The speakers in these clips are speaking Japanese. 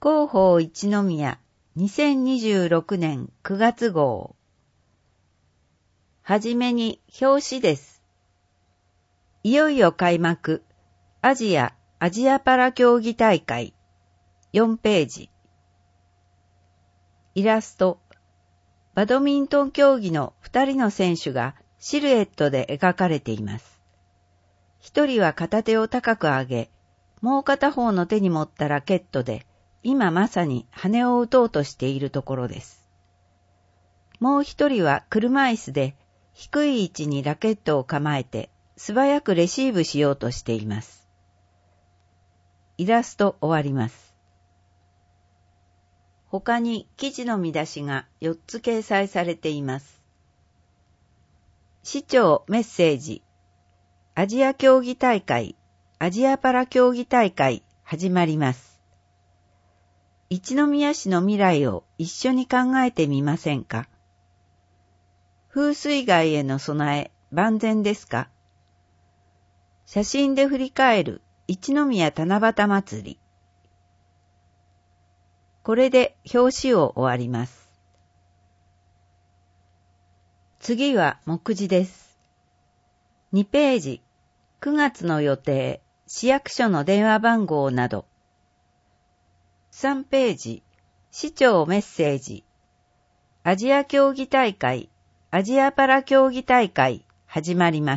広報一宮2026年9月号。はじめに表紙です。いよいよ開幕、アジアパラ競技大会。4ページ。イラスト。バドミントン競技の2人の選手がシルエットで描かれています。1人は片手を高く上げ、もう片方の手に持ったラケットで、今まさに羽を打とうとしているところです。もう1人は車椅子で低い位置にラケットを構えて素早くレシーブしようとしています。イラスト終わります。他に記事の見出しが4つ掲載されています。市長メッセージ。アジア競技大会、アジアパラ競技大会始まります。一宮市の未来を一緒に考えてみませんか？風水害への備え万全ですか？写真で振り返る一宮七夕祭り。これで表紙を終わります。次は目次です。2ページ、9月の予定、市役所の電話番号など。3ページ、市長メッセージ。アジア競技大会、アジアパラ競技大会、始まります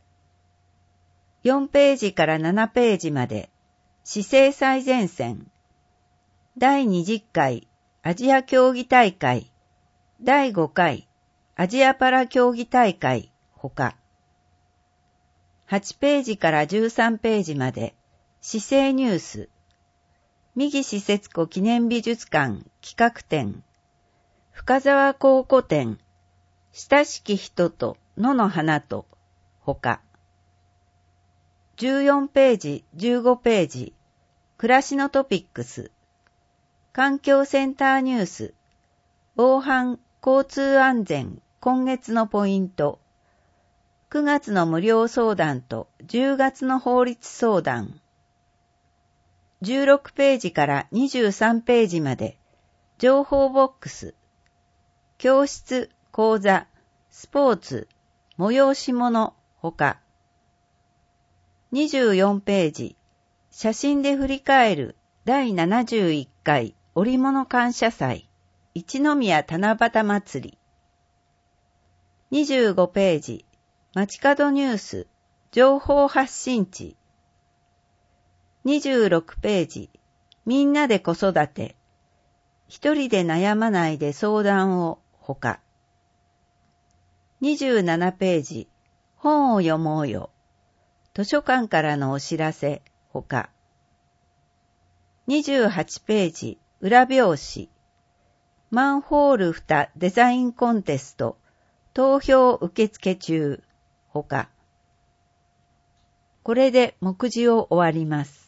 。4ページから7ページまで、市政最前線。第20回、アジア競技大会、第5回、アジアパラ競技大会、ほか。8ページから13ページまで、市政ニュース。三木施設庫記念美術館企画展、深沢考古展、親しき人と野の花と、ほか。14ページ、15ページ、暮らしのトピックス、環境センターニュース、防犯、交通安全、今月のポイント、9月の無料相談と10月の法律相談、16ページから23ページまで、情報ボックス、教室、講座、スポーツ、催し物、ほか。24ページ、写真で振り返る第71回織物感謝祭、一宮七夕祭り。25ページ、街角ニュース、情報発信地。26ページ、みんなで子育て。一人で悩まないで相談を、ほか。27ページ、本を読もうよ。図書館からのお知らせ、ほか。28ページ、裏表紙。マンホール蓋デザインコンテスト、投票受付中、ほか。これで目次を終わります。